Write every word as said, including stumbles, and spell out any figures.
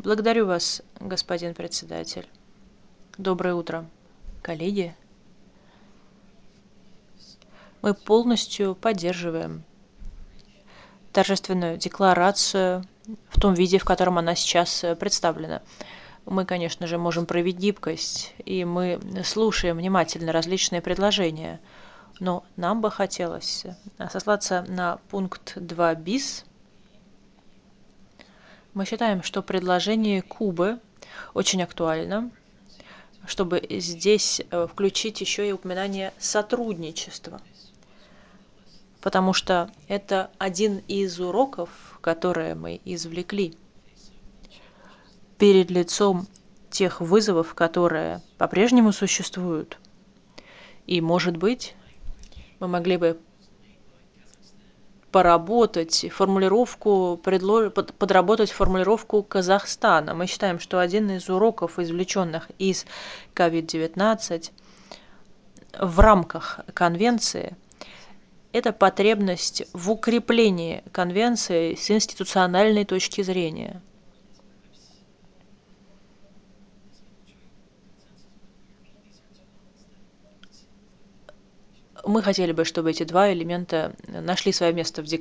Благодарю вас, господин председатель. Доброе утро, коллеги. Мы полностью поддерживаем торжественную декларацию в том виде, в котором она сейчас представлена. Мы, конечно же, можем проявить гибкость, и мы слушаем внимательно различные предложения, но нам бы хотелось сослаться на пункт два bis. Мы считаем, что предложение Кубы очень актуально, чтобы здесь включить еще и упоминание сотрудничества, потому что это один из уроков, которые мы извлекли перед лицом тех вызовов, которые по-прежнему существуют. И, может быть, мы могли бы поработать формулировку, подработать формулировку Казахстана. Мы считаем, что один из уроков, извлеченных из ковид девятнадцать в рамках конвенции, это потребность в укреплении конвенции с институциональной точки зрения. Мы хотели бы, чтобы эти два элемента нашли свое место в декларации.